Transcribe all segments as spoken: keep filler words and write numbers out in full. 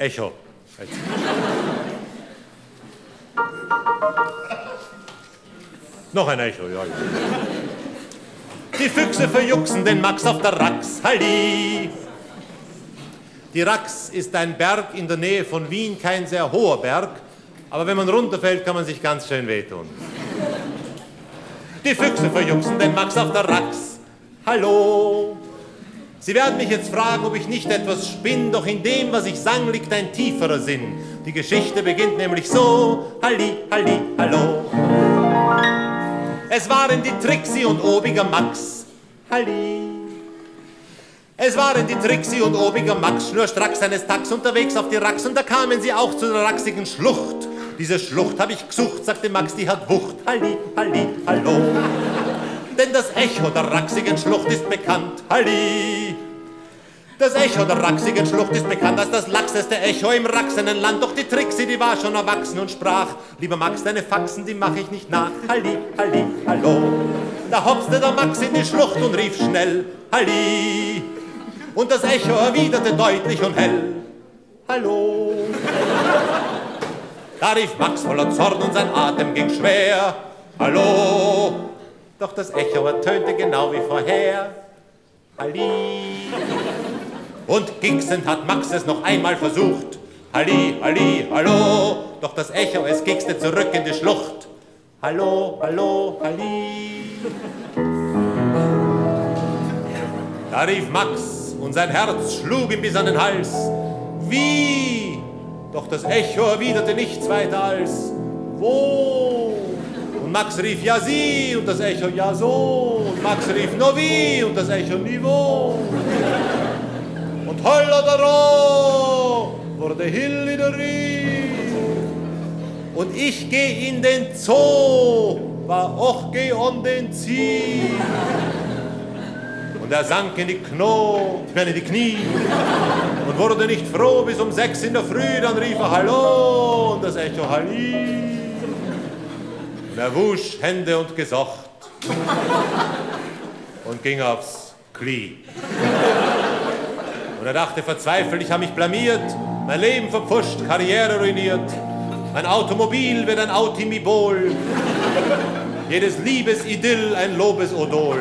Echo. Noch ein Echo, ja, ja. Die Füchse verjuchsen den Max auf der Rax, Halli. Die Rax ist ein Berg in der Nähe von Wien, kein sehr hoher Berg, aber wenn man runterfällt, kann man sich ganz schön wehtun. Die Füchse verjuchsen den Max auf der Rax, hallo. Sie werden mich jetzt fragen, ob ich nicht etwas spinn, doch in dem, was ich sang, liegt ein tieferer Sinn. Die Geschichte beginnt nämlich so, Halli, Halli, hallo. Es waren die Trixi und obiger Max, Halli. Es waren die Trixi und obiger Max, schnurstracks eines Tags unterwegs auf die Rax, und da kamen sie auch zu der raxigen Schlucht. Diese Schlucht hab ich gesucht, sagte Max, die hat Wucht, Halli, Halli, hallo. Denn das Echo der raxigen Schlucht ist bekannt, Halli. Das Echo der raxigen Schlucht ist bekannt als das lachseste Echo im Raxenen Land. Doch die Trixi, die war schon erwachsen und sprach, lieber Max, deine Faxen, die mach ich nicht nach. Halli, Halli, hallo. Da hopste der Max in die Schlucht und rief schnell, Halli. Und das Echo erwiderte deutlich und hell, hallo. Da rief Max voller Zorn und sein Atem ging schwer, hallo. Doch das Echo ertönte genau wie vorher, Halli. Und gicksend hat Max es noch einmal versucht, Halli, Halli, hallo. Doch das Echo, es gickste zurück in die Schlucht, hallo, hallo, Halli. Da rief Max und sein Herz schlug ihm bis an den Hals, wie? Doch das Echo erwiderte nichts weiter als, wo? Und Max rief, ja sie, und das Echo, ja so. Und Max rief, no wie, und das Echo, niveau. Und holladaro wurde Hillidari. Und ich geh in den Zoo, war och geh on den Zieh. Und er sank in die Kno, ich meine in die Knie, und wurde nicht froh bis um sechs in der Früh, dann rief er Hallo, und das Echo Halli. Und er wusch Hände und gesocht und ging aufs Knie. Und er dachte verzweifelt, ich habe mich blamiert, mein Leben verpfuscht, Karriere ruiniert, mein Automobil wird ein Autimibol, jedes Liebesidyll ein Lobesodol.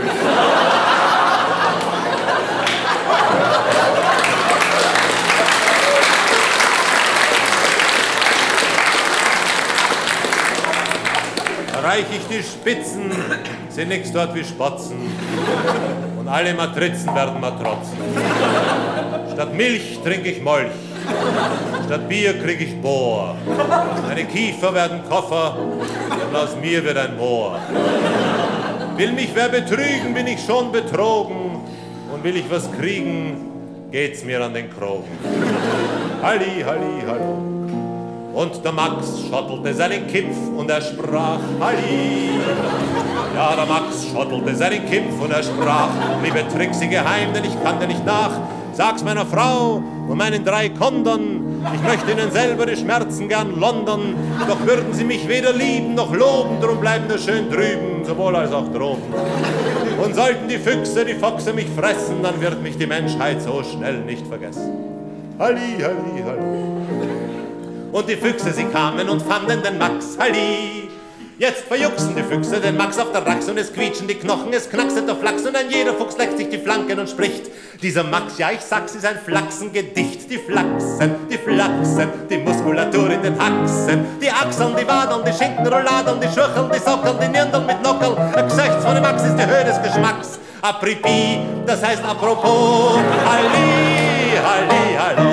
Erreich ich die Spitzen, sind nix dort wie Spatzen, und alle Matrizen werden Matrotzen. Statt Milch trinke ich Molch, statt Bier krieg ich Bohr. Meine Kiefer werden Koffer, und aus mir wird ein Moor. Will mich wer betrügen, bin ich schon betrogen, und will ich was kriegen, geht's mir an den Krogen. Halli, Halli, hallo. Und der Max schottelte seinen Kipf und er sprach, Halli. Ja, der Max schottelte seinen Kipf und er sprach, liebe Trixi geheim, denn ich kann dir nicht nach. Sag's meiner Frau und meinen drei Kondern, ich möchte ihnen selber die Schmerzen gern londern. Doch würden sie mich weder lieben noch loben, drum bleiben wir schön drüben, sowohl als auch droben. Und sollten die Füchse, die Foxe mich fressen, dann wird mich die Menschheit so schnell nicht vergessen. Halli, Halli, hallo. Und die Füchse, sie kamen und fanden den Max, Halli. Jetzt verjuchsen die Füchse den Max auf der Rax und es quietschen die Knochen, es knackset der Flachs und ein jeder Fuchs leckt sich die Flanken und spricht, dieser Max, ja ich sag's, ist ein Flachsengedicht. Die Flachsen, die Flachsen, die Muskulatur in den Haxen, die Achseln, die Wadern, die Schinkenrouladen, die Schurcheln, die Sockeln, die Nirndeln mit Nockel. Ein Gesöchts von dem Max ist die Höhe des Geschmacks. Apripi, das heißt apropos, Halli, Halli, Halli.